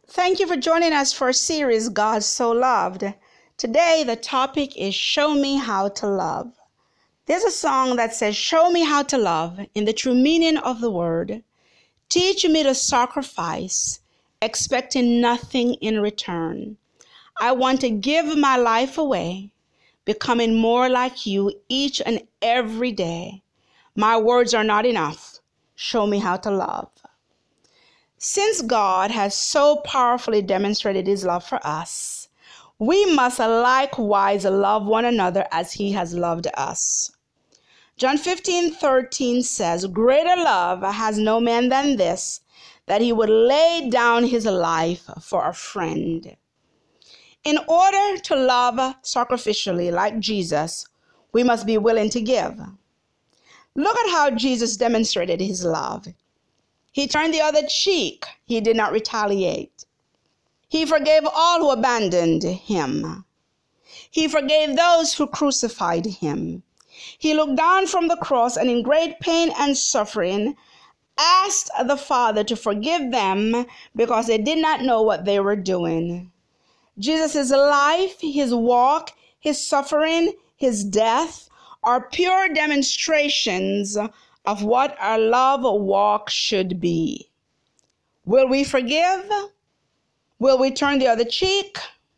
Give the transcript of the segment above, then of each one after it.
Thank you for joining us for a series, God So Loved. Today, the topic is Show Me How to Love. There's a song that says, Show me how to love in the true meaning of the word. Teach me to sacrifice, expecting nothing in return. I want to give my life away, becoming more like you each and every day. My words are not enough. Show me how to love. Since God has so powerfully demonstrated his love for us, we must likewise love one another as he has loved us. John 15:13 says, Greater love has no man than this, that he would lay down his life for a friend. In order to love sacrificially like Jesus, we must be willing to give. Look at how Jesus demonstrated his love. He turned the other cheek. He did not retaliate. He forgave all who abandoned him. He forgave those who crucified him. He looked down from the cross and in great pain and suffering asked the Father to forgive them because they did not know what they were doing. Jesus' life, his walk, his suffering, his death are pure demonstrations of what our love walk should be. Will we forgive? Will we turn the other cheek?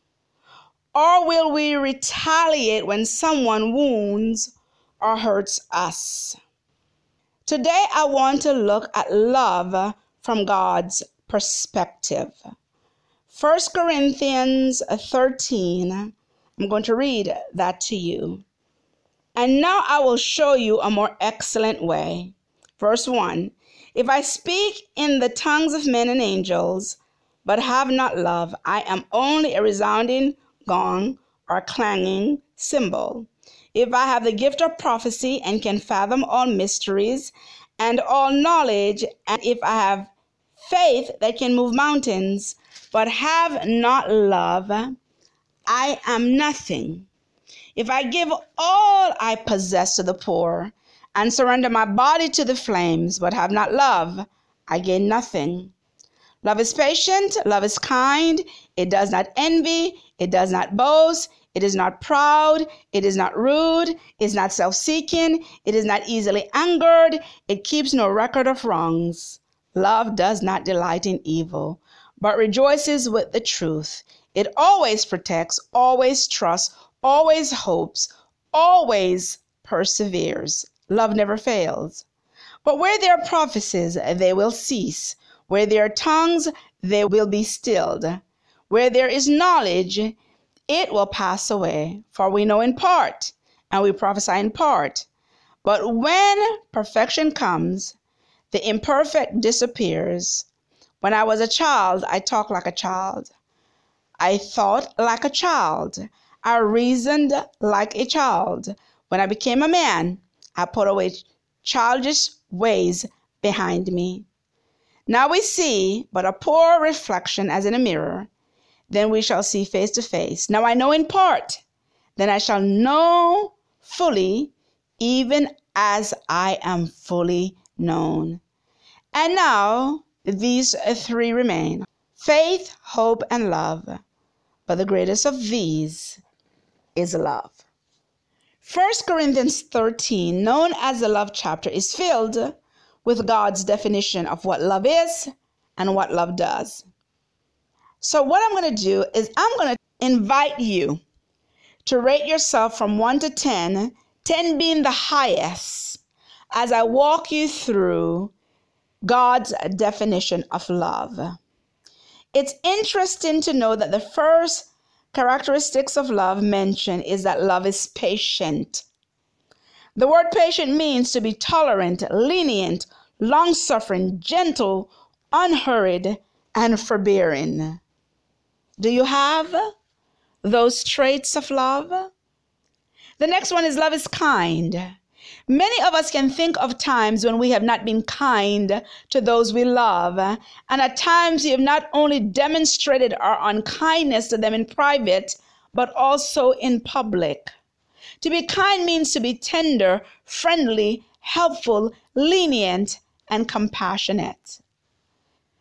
Or will we retaliate when someone wounds or hurts us? Today, I want to look at love from God's perspective. 1 Corinthians 13, I'm going to read that to you. And now I will show you a more excellent way. Verse 1, If I speak in the tongues of men and angels, but have not love, I am only a resounding gong or clanging cymbal. If I have the gift of prophecy and can fathom all mysteries and all knowledge, and if I have faith that can move mountains, but have not love, I am nothing. If I give all I possess to the poor and surrender my body to the flames, but have not love, I gain nothing. Love is patient, love is kind, it does not envy, it does not boast, it is not proud, it is not rude, it is not self-seeking, it is not easily angered, it keeps no record of wrongs. Love does not delight in evil, but rejoices with the truth. It always protects, always trusts, always hopes, always perseveres. Love never fails. But where there are prophecies, they will cease. Where there are tongues, they will be stilled. Where there is knowledge, it will pass away. For we know in part, and we prophesy in part. But when perfection comes, the imperfect disappears. When I was a child, I talked like a child. I thought like a child. I reasoned like a child. When I became a man, I put away childish ways behind me. Now we see but a poor reflection as in a mirror. Then we shall see face to face. Now I know in part. Then I shall know fully, even as I am fully known. And now these three remain: faith, hope, and love. But the greatest of these is love. 1 Corinthians 13, known as the love chapter, is filled with God's definition of what love is and what love does. So what I'm going to do is I'm going to invite you to rate yourself from 1 to 10, 10 being the highest, as I walk you through God's definition of love. It's interesting to know that the first characteristics of love mentioned is that love is patient. The word patient means to be tolerant, lenient, long-suffering, gentle, unhurried, and forbearing. Do you have those traits of love? The next one is love is kind. Many of us can think of times when we have not been kind to those we love, and at times we have not only demonstrated our unkindness to them in private, but also in public. To be kind means to be tender, friendly, helpful, lenient, and compassionate.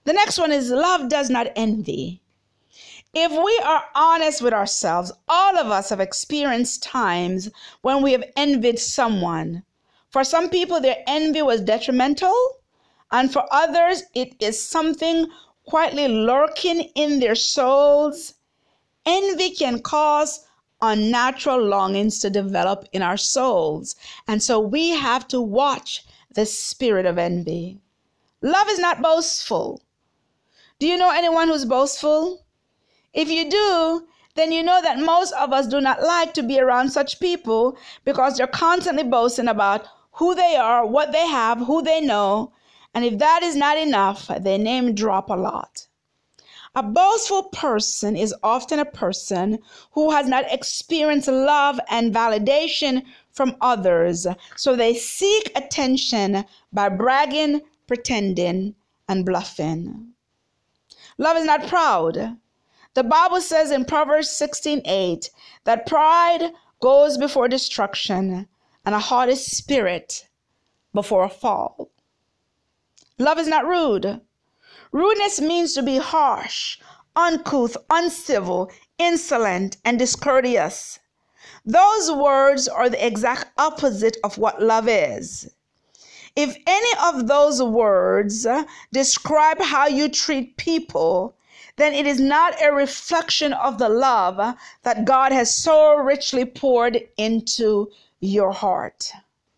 The next one is love does not envy. If we are honest with ourselves, all of us have experienced times when we have envied someone. For some people, their envy was detrimental, and for others, it is something quietly lurking in their souls. Envy can cause unnatural longings to develop in our souls, and so we have to watch the spirit of envy. Love is not boastful. Do you know anyone who's boastful? If you do, then you know that most of us do not like to be around such people because they're constantly boasting about who they are, what they have, who they know, and if that is not enough, they name drop a lot. A boastful person is often a person who has not experienced love and validation from others, so they seek attention by bragging, pretending, and bluffing. Love is not proud. The Bible says in Proverbs 16:8 that pride goes before destruction and a haughty spirit before a fall. Love is not rude. Rudeness means to be harsh, uncouth, uncivil, insolent, and discourteous. Those words are the exact opposite of what love is. If any of those words describe how you treat people, then it is not a reflection of the love that God has so richly poured into your heart.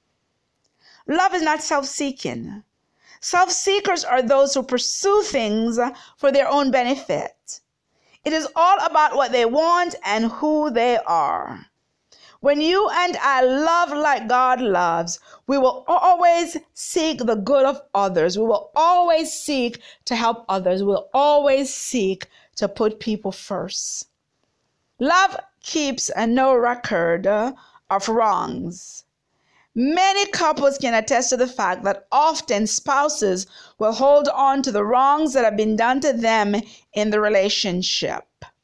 Love is not self-seeking. Self-seekers are those who pursue things for their own benefit. It is all about what they want and who they are. When you and I love like God loves, we will always seek the good of others. We will always seek to help others. We'll always seek to put people first. Love keeps no record of wrongs. Many couples can attest to the fact that often spouses will hold on to the wrongs that have been done to them in the relationship.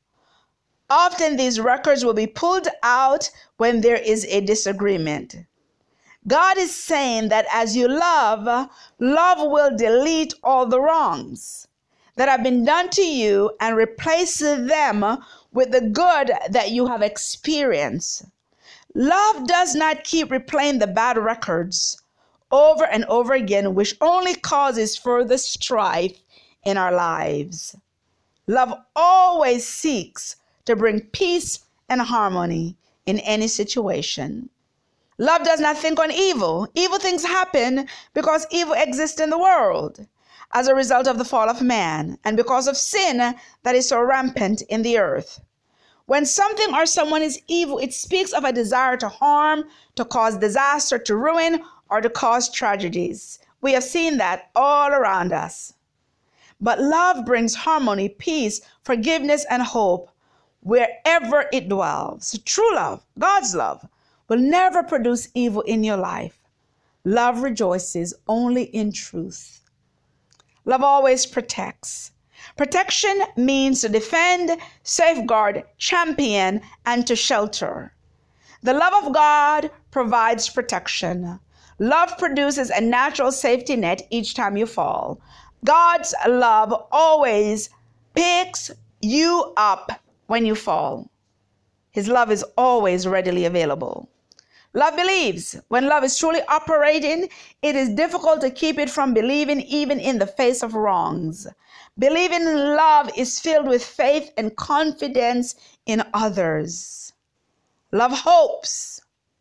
Often these records will be pulled out when there is a disagreement. God is saying that as you love, love will delete all the wrongs that have been done to you and replace them with the good that you have experienced. Love does not keep replaying the bad records over and over again, which only causes further strife in our lives. Love always seeks to bring peace and harmony in any situation. Love does not think on evil. Evil things happen because evil exists in the world as a result of the fall of man and because of sin that is so rampant in the earth. When something or someone is evil, it speaks of a desire to harm, to cause disaster, to ruin, or to cause tragedies. We have seen that all around us. But love brings harmony, peace, forgiveness, and hope wherever it dwells. True love, God's love, will never produce evil in your life. Love rejoices only in truth. Love always protects. Protection means to defend, safeguard, champion, and to shelter. The love of God provides protection. Love produces a natural safety net each time you fall. God's love always picks you up when you fall. His love is always readily available. Love believes. When love is truly operating, it is difficult to keep it from believing even in the face of wrongs. Believing in love is filled with faith and confidence in others. Love hopes.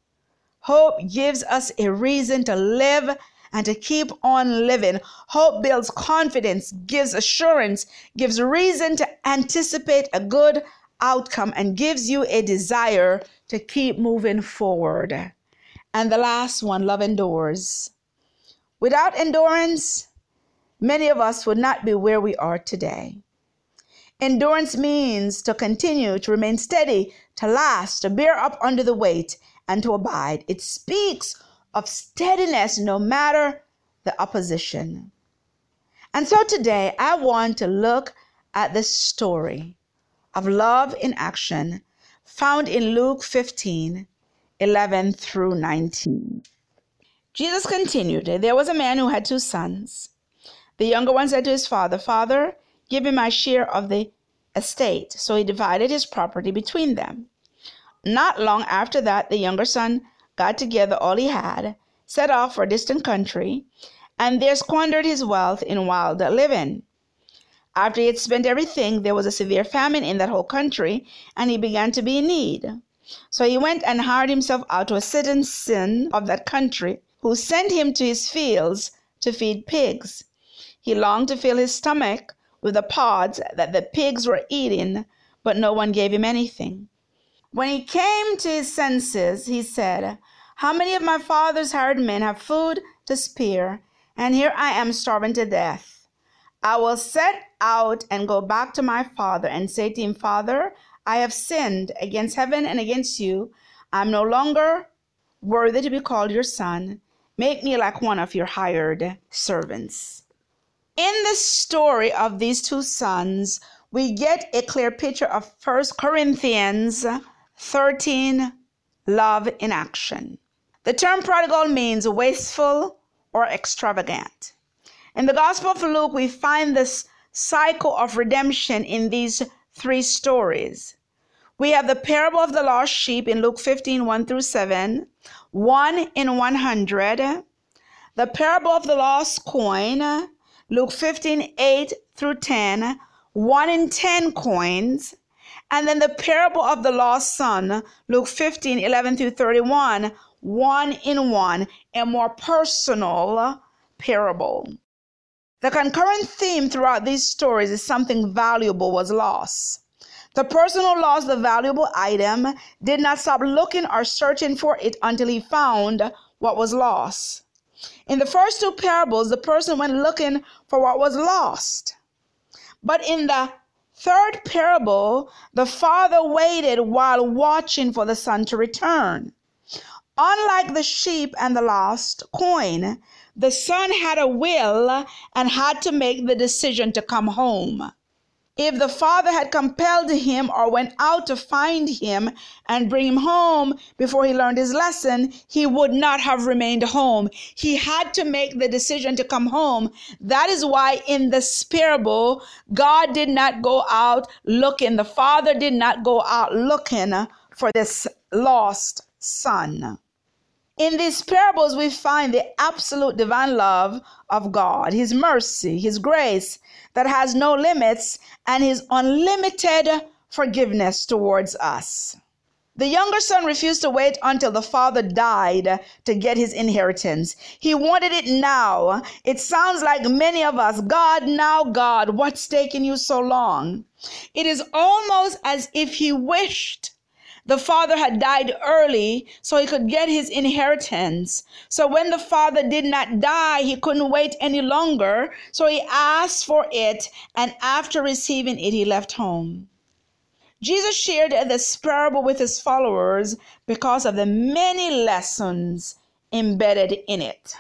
Hope gives us a reason to live and to keep on living. Hope builds confidence, gives assurance, gives reason to anticipate a good outcome, and gives you a desire to keep moving forward. And the last one, love endures. Without endurance, many of us would not be where we are today. Endurance means to continue, to remain steady, to last, to bear up under the weight, and to abide. It speaks of steadiness no matter the opposition. And so today I want to look at the story of love in action found in Luke 15:11 through 19. Jesus continued, there was a man who had 2 sons. The younger one said to his father, Father, give me my share of the estate. So he divided his property between them. Not long after that, the younger son got together all he had, set off for a distant country, and there squandered his wealth in wild living. After he had spent everything, there was a severe famine in that whole country, and he began to be in need. So he went and hired himself out to a citizen of that country, who sent him to his fields to feed pigs. He longed to fill his stomach with the pods that the pigs were eating, but no one gave him anything. When he came to his senses, he said, How many of my father's hired men have food to spare, and here I am starving to death? I will set out and go back to my father and say to him, Father, I have sinned against heaven and against you. I am no longer worthy to be called your son. Make me like one of your hired servants. In the story of these two sons, we get a clear picture of 1 Corinthians 13, love in action. The term prodigal means wasteful or extravagant. In the Gospel of Luke, we find this cycle of redemption in these three stories. We have the parable of the lost sheep in Luke 15, 1 through 7, 1 in 100, the parable of the lost coin, Luke 15, 8 through 10, 1 in 10 coins, and then the parable of the lost son, Luke 15, 11 through 31, 1 in 1, a more personal parable. The concurrent theme throughout these stories is something valuable was lost. The person who lost the valuable item did not stop looking or searching for it until he found what was lost. In the first two parables, the person went looking for what was lost. But in the third parable, the father waited while watching for the son to return. Unlike the sheep and the lost coin, the son had a will and had to make the decision to come home. If the father had compelled him or went out to find him and bring him home before he learned his lesson, he would not have remained home. He had to make the decision to come home. That is why in this parable, God did not go out looking. The father did not go out looking for this lost son. In these parables, we find the absolute divine love of God, his mercy, his grace that has no limits, and his unlimited forgiveness towards us. The younger son refused to wait until the father died to get his inheritance. He wanted it now. It sounds like many of us, God, now God, what's taking you so long? It is almost as if he wished the father had died early so he could get his inheritance. So when the father did not die, he couldn't wait any longer. So he asked for it, and after receiving it, he left home. Jesus shared this parable with his followers because of the many lessons embedded in it.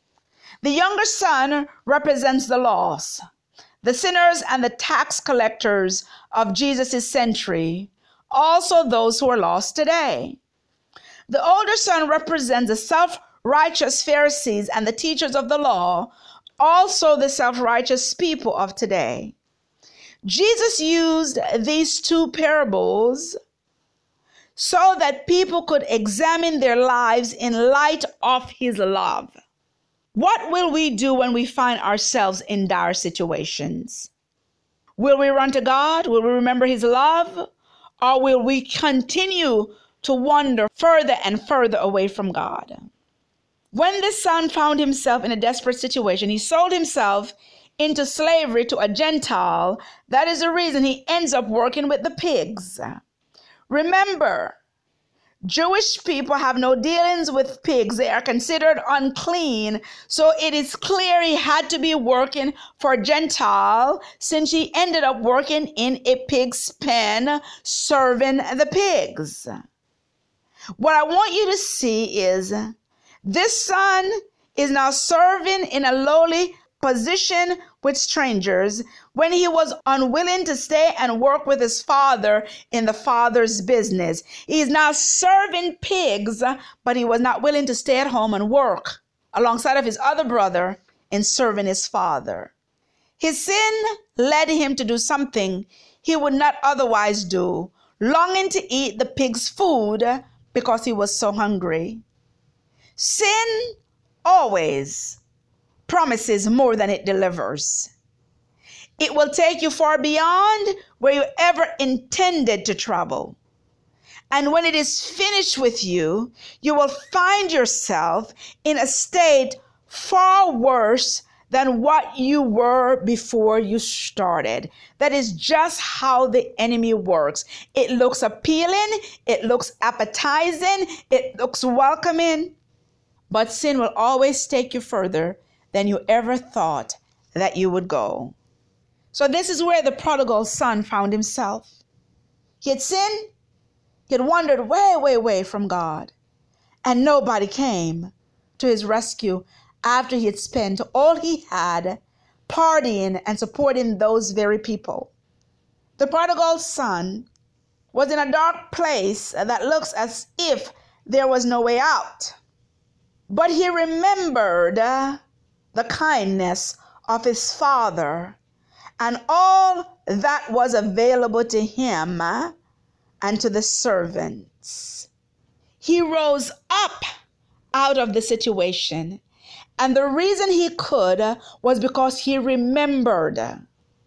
The younger son represents the lost, the sinners and the tax collectors of Jesus' century, also those who are lost today. The older son represents the self-righteous Pharisees and the teachers of the law, also the self-righteous people of today. Jesus used these two parables so that people could examine their lives in light of his love. What will we do when we find ourselves in dire situations? Will we run to God? Will we remember his love? Or will we continue to wander further and further away from God? When this son found himself in a desperate situation, he sold himself into slavery to a Gentile. That is the reason he ends up working with the pigs. Remember, Jewish people have no dealings with pigs. They are considered unclean. So it is clear he had to be working for a Gentile, since he ended up working in a pig's pen, serving the pigs. What I want you to see is this son is now serving in a lowly position with strangers when he was unwilling to stay and work with his father in the father's business. He is now serving pigs, but he was not willing to stay at home and work alongside of his other brother in serving his father. His sin led him to do something he would not otherwise do, longing to eat the pig's food because he was so hungry. Sin always promises more than it delivers. It will take you far beyond where you ever intended to travel. And when it is finished with you, you will find yourself in a state far worse than what you were before you started. That is just how the enemy works. It looks appealing, it looks appetizing, it looks welcoming, but sin will always take you further than you ever thought that you would go. So this is where the prodigal son found himself. He had sinned, he had wandered way from God, and nobody came to his rescue after he had spent all he had partying and supporting those very people. The prodigal son was in a dark place that looks as if there was no way out. But he remembered the kindness of his father and all that was available to him and to the servants. He rose up out of the situation. And the reason he could was because he remembered. In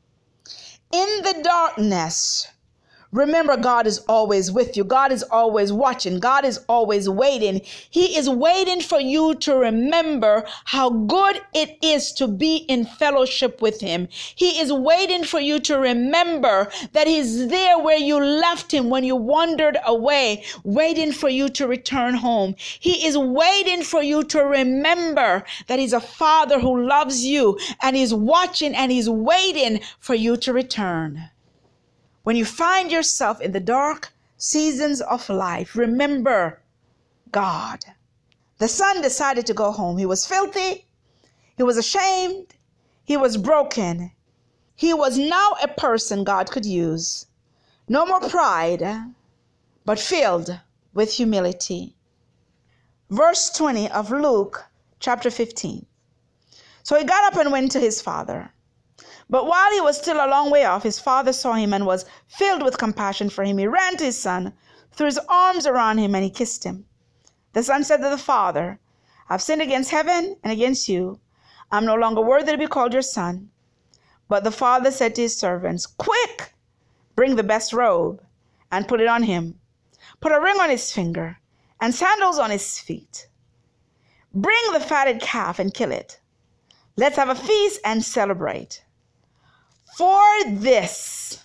the darkness, remember, God is always with you. God is always watching. God is always waiting. He is waiting for you to remember how good it is to be in fellowship with him. He is waiting for you to remember that he's there where you left him when you wandered away, waiting for you to return home. He is waiting for you to remember that he's a father who loves you and he's watching and he's waiting for you to return. When you find yourself in the dark seasons of life, remember God. The son decided to go home. He was filthy. He was ashamed. He was broken. He was now a person God could use. No more pride, but filled with humility. Verse 20 of Luke chapter 15. So he got up and went to his father. But while he was still a long way off, his father saw him and was filled with compassion for him. He ran to his son, threw his arms around him, and he kissed him. The son said to the father, I've sinned against heaven and against you. I'm no longer worthy to be called your son. But the father said to his servants, Quick, bring the best robe and put it on him. Put a ring on his finger and sandals on his feet. Bring the fatted calf and kill it. Let's have a feast and celebrate. For this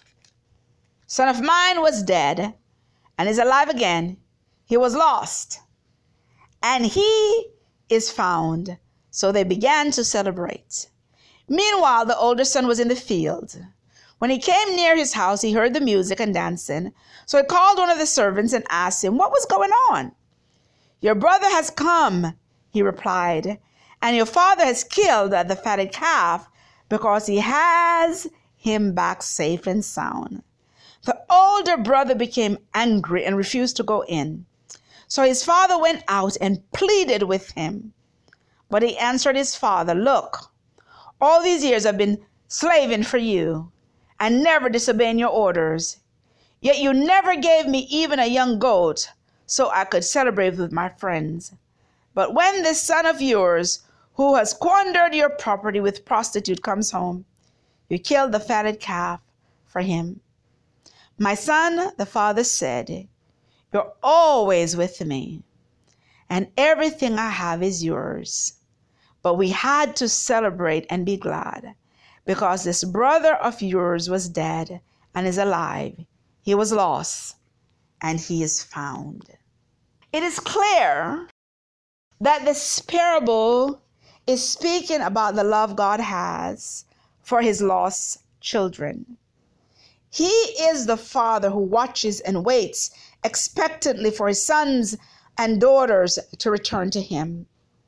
son of mine was dead and is alive again. He was lost and he is found. So they began to celebrate. Meanwhile, the older son was in the field. When he came near his house, he heard the music and dancing. So he called one of the servants and asked him, What was going on? Your brother has come, he replied, and your father has killed the fatted calf because he has him back safe and sound. The older brother became angry and refused to go in. So his father went out and pleaded with him. But he answered his father, Look, all these years I've been slaving for you and never disobeying your orders. Yet you never gave me even a young goat so I could celebrate with my friends. But when this son of yours, who has squandered your property with prostitute, comes home, you killed the fatted calf for him. My son, the father said, You're always with me, and everything I have is yours. But we had to celebrate and be glad, because this brother of yours was dead and is alive. He was lost, and he is found. It is clear that this parable is speaking about the love God has for his lost children. He is the father who watches and waits expectantly for his sons and daughters to return to him.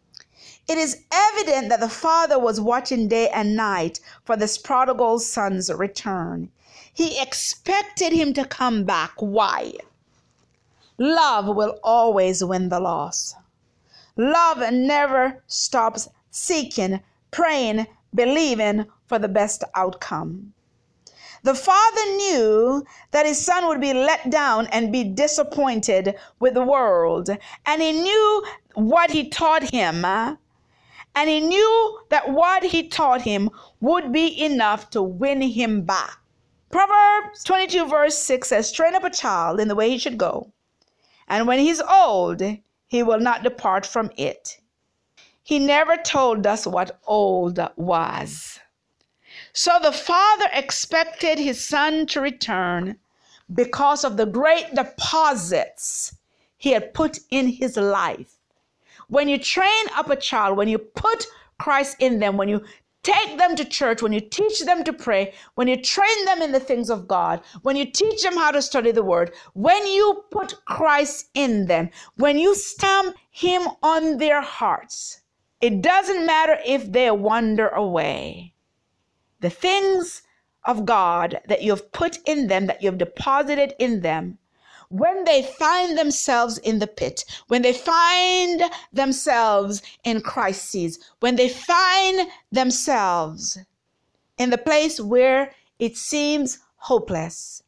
It is evident that the father was watching day and night for this prodigal son's return. He expected him to come back. Why? Love will always win the loss. Love never stops seeking, praying, believing for the best outcome. The father knew that his son would be let down and be disappointed with the world. And he knew what he taught him. And he knew that what he taught him would be enough to win him back. Proverbs 22 verse 6 says, train up a child in the way he should go, and when he's old, he will not depart from it. He never told us what old was. So the father expected his son to return because of the great deposits he had put in his life. When you train up a child, when you put Christ in them, when you take them to church, when you teach them to pray, when you train them in the things of God, when you teach them how to study the word, when you put Christ in them, when you stamp him on their hearts, it doesn't matter if they wander away. The things of God that you've put in them, that you've deposited in them, when they find themselves in the pit, when they find themselves in crises, when they find themselves in the place where it seems hopeless,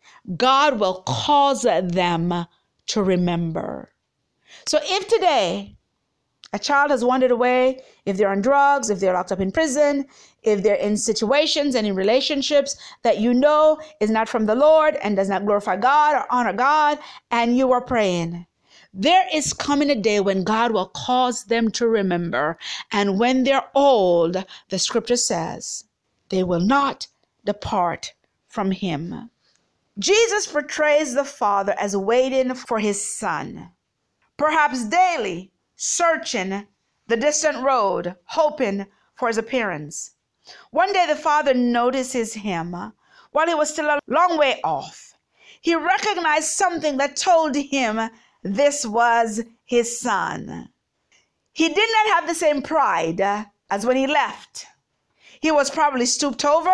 God will cause them to remember. So if today a child has wandered away, if they're on drugs, if they're locked up in prison, if they're in situations and in relationships that you know is not from the Lord and does not glorify God or honor God, and you are praying, there is coming a day when God will cause them to remember. And when they're old, the scripture says, they will not depart from him. Jesus portrays the Father as waiting for his Son, perhaps daily searching the distant road, hoping for his appearance. One day the Father notices him while he was still a long way off. He recognized something that told him this was his Son. He did not have the same pride as when he left. He was probably stooped over.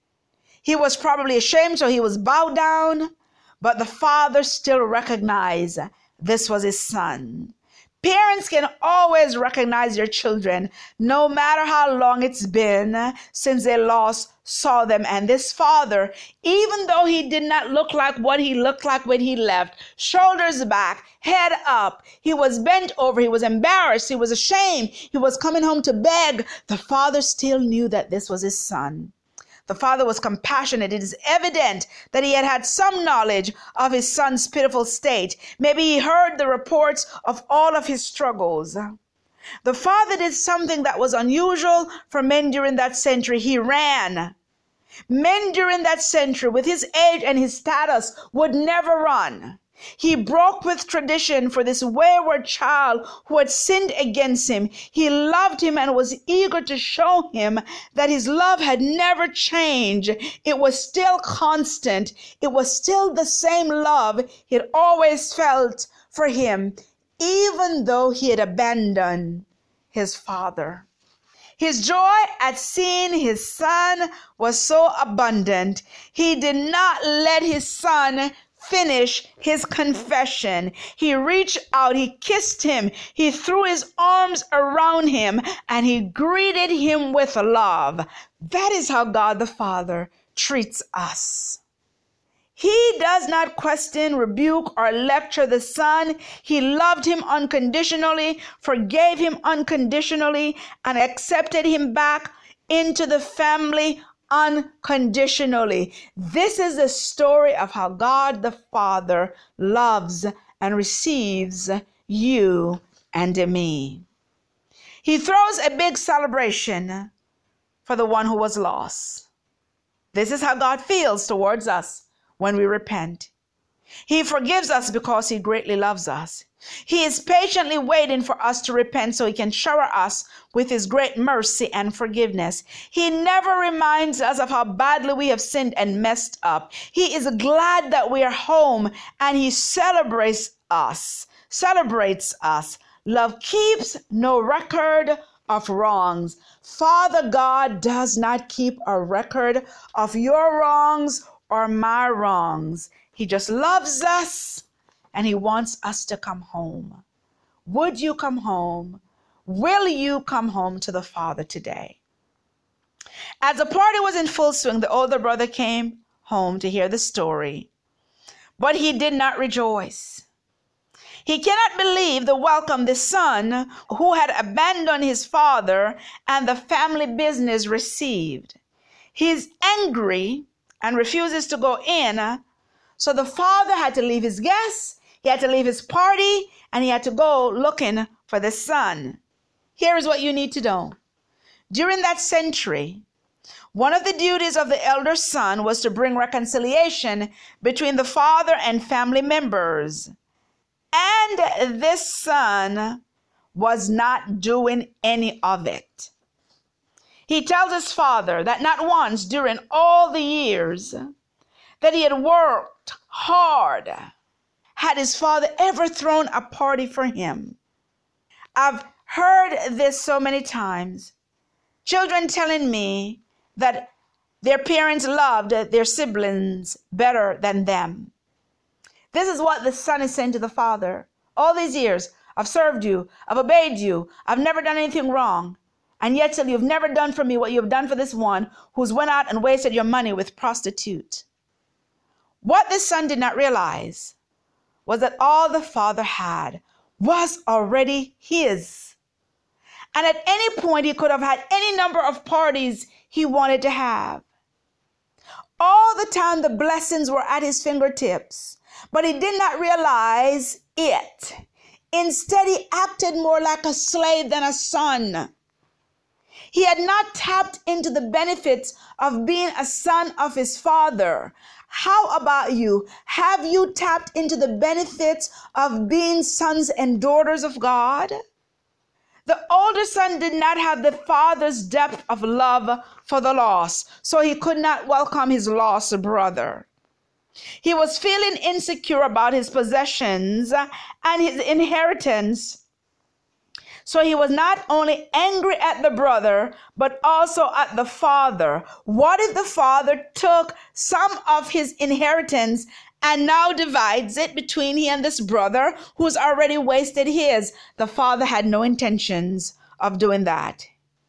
He was probably ashamed, so he was bowed down. But the Father still recognized this was his Son. Parents can always recognize their children, no matter how long it's been since they last saw them. And this father, even though he did not look like what he looked like when he left, shoulders back, head up, he was bent over, he was embarrassed, he was ashamed, he was coming home to beg, the father still knew that this was his son. The father was compassionate. It is evident that he had had some knowledge of his son's pitiful state. Maybe he heard the reports of all of his struggles. The father did something that was unusual for men during that century. He ran. Men during that century, with his age and his status, would never run. He broke with tradition for this wayward child who had sinned against him. He loved him and was eager to show him that his love had never changed. It was still constant. It was still the same love he had always felt for him, even though he had abandoned his father. His joy at seeing his son was so abundant. He did not let his son finish his confession. He reached out, he kissed him, he threw his arms around him, and he greeted him with love. That is how God the Father treats us. He does not question, rebuke, or lecture the Son. He loved him unconditionally, forgave him unconditionally, and accepted him back into the family unconditionally. This is the story of how God the Father loves and receives you and me. He throws a big celebration for the one who was lost. This is how God feels towards us when we repent. He forgives us because he greatly loves us. He is patiently waiting for us to repent so he can shower us with his great mercy and forgiveness. He never reminds us of how badly we have sinned and messed up. He is glad that we are home, and he celebrates us. Love keeps no record of wrongs. Father God does not keep a record of your wrongs or my wrongs. He just loves us, and he wants us to come home. Would you come home? Will you come home to the Father today? As the party was in full swing, the older brother came home to hear the story, but he did not rejoice. He cannot believe the welcome the son who had abandoned his father and the family business received. He's angry and refuses to go in, so the father had to leave his guests, he had to leave his party, and he had to go looking for the son. Here is what you need to know. During that century, one of the duties of the elder son was to bring reconciliation between the father and family members. And this son was not doing any of it. He tells his father that not once during all the years that he had worked hard had his father ever thrown a party for him. I've heard this so many times. Children telling me that their parents loved their siblings better than them. This is what the son is saying to the father. All these years, I've served you, I've obeyed you, I've never done anything wrong. And yet still you've never done for me what you've done for this one who's went out and wasted your money with prostitute. What the son did not realize was that all the father had was already his. And at any point he could have had any number of parties he wanted to have. All the time the blessings were at his fingertips, but he did not realize it. Instead, he acted more like a slave than a son. He had not tapped into the benefits of being a son of his father. How about you? Have you tapped into the benefits of being sons and daughters of God? The older son did not have the father's depth of love for the lost, so he could not welcome his lost brother. He was feeling insecure about his possessions and his inheritance. So he was not only angry at the brother, but also at the father. What if the father took some of his inheritance and now divides it between he and this brother who's already wasted his? The father had no intentions of doing that.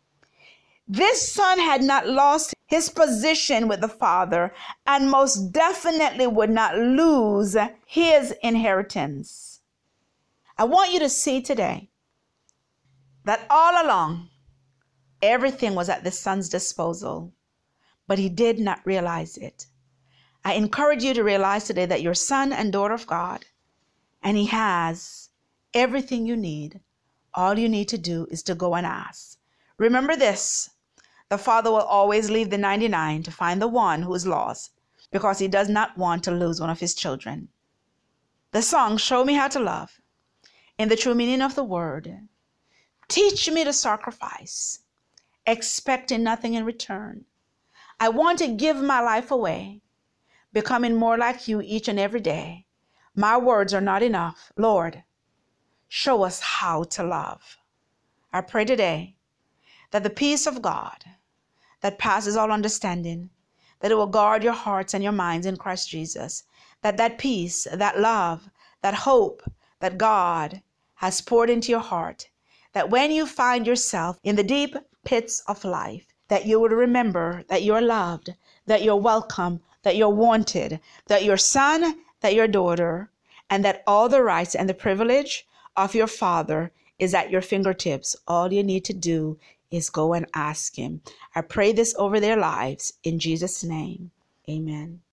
This son had not lost his position with the father and most definitely would not lose his inheritance. I want you to see today that all along, everything was at the son's disposal, but he did not realize it. I encourage you to realize today that you're son and daughter of God, and he has everything you need. All you need to do is to go and ask. Remember this, the father will always leave the 99 to find the one who is lost, because he does not want to lose one of his children. The song, Show Me How to Love, in the true meaning of the word, teach me to sacrifice, expecting nothing in return. I want to give my life away, becoming more like you each and every day. My words are not enough. Lord, show us how to love. I pray today that the peace of God that passes all understanding, that it will guard your hearts and your minds in Christ Jesus, that peace, that love, that hope that God has poured into your heart, that when you find yourself in the deep pits of life, that you would remember that you're loved, that you're welcome, that you're wanted, that you're son, that you're daughter, and that all the rights and the privilege of your father is at your fingertips. All you need to do is go and ask him. I pray this over their lives in Jesus' name. Amen.